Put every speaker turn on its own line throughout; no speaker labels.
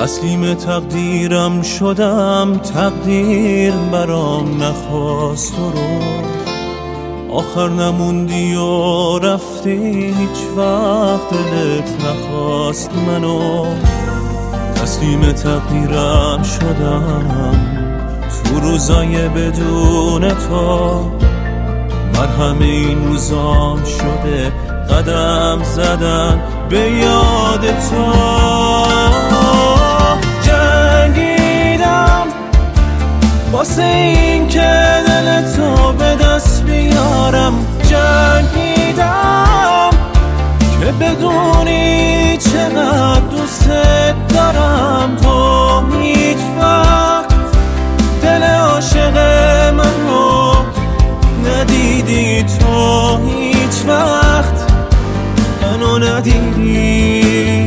تسلیم تقدیرم شدم، تقدیر برام نخواست تو رو. آخر نموندی و رفتی، هیچ وقت دلت نخواست منو. تسلیم تقدیرم شدم تو روزای بدون تو. مرهم این روزام شده قدم زدن به یاد تو. جنگیدم واسه این که دل تو به دست بیارم. جنگیدم که بدونی چقدر دوست دارم. تو هیچ وقت دل عاشق منو ندیدی. تو هیچ وقت منو ندیدی.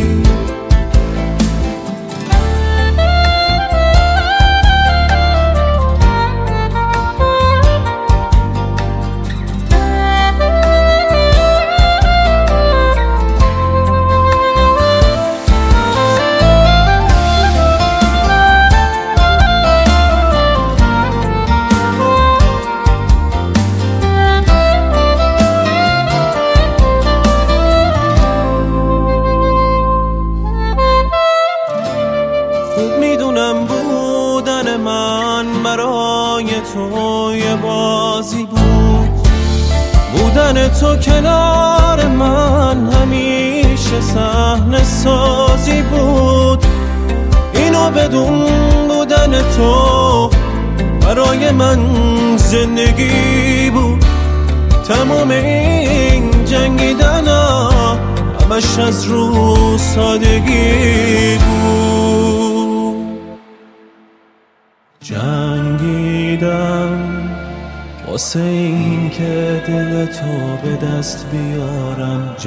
بودن من برای تو یه بازی بود. بودن تو کنار من همیشه صحنه سازی بود. اینو بدون بودن تو برای من زندگی بود. تمام این جنگیدنا همش از رو سادگی بود. جنگیدم واسه این که دل تو به دست بیارم.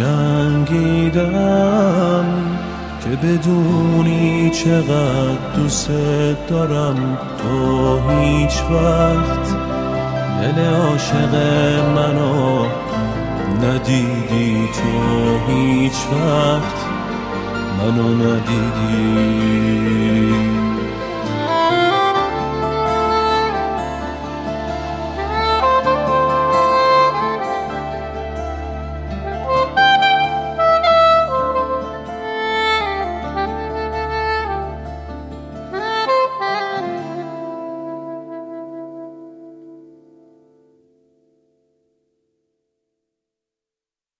جنگیدم که بدونی چقدر دوست دارم. تو هیچ وقت دل عاشق منو ندیدی. تو هیچ وقت منو ندیدی.